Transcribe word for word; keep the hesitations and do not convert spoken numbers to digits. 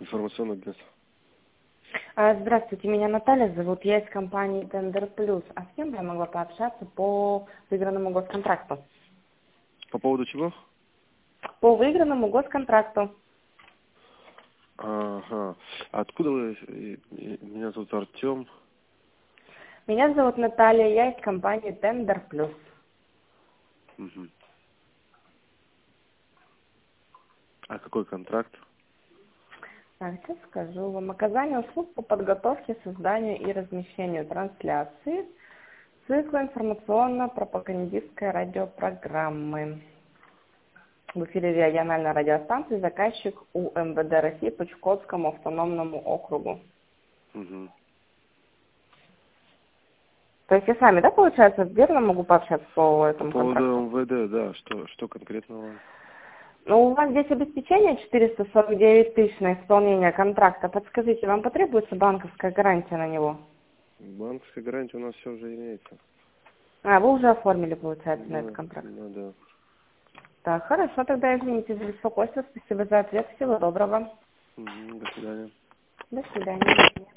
Информационное агентство. А, Здравствуйте, меня Наталья зовут, я из компании Tender Plus. А с кем бы я могла пообщаться по выигранному госконтракту? По поводу чего? По выигранному госконтракту. Ага. Откуда вы? И- и- Меня зовут Артем. Меня зовут Наталья, я из компании Tender Plus. Угу. А какой контракт? Так, сейчас скажу вам. Оказание услуг по подготовке, созданию и размещению трансляции цикла информационно-пропагандистской радиопрограммы. В эфире региональной радиостанции заказчик у эм вэ дэ России по Чукотскому автономному округу. Угу. То есть я с вами, да, получается, верно могу пообщаться по По этому поводу контракту? эм вэ дэ, да. Что, что конкретно вам? Ну, у вас здесь обеспечение четыреста сорок девять тысяч на исполнение контракта. Подскажите, вам потребуется банковская гарантия на него? Банковская гарантия у нас все уже имеется. А, вы уже оформили, получается, на этот Да, контракт. да, да. Так, хорошо, тогда извините за беспокойство. Спасибо за ответ. Всего доброго. Угу. До свидания. До свидания.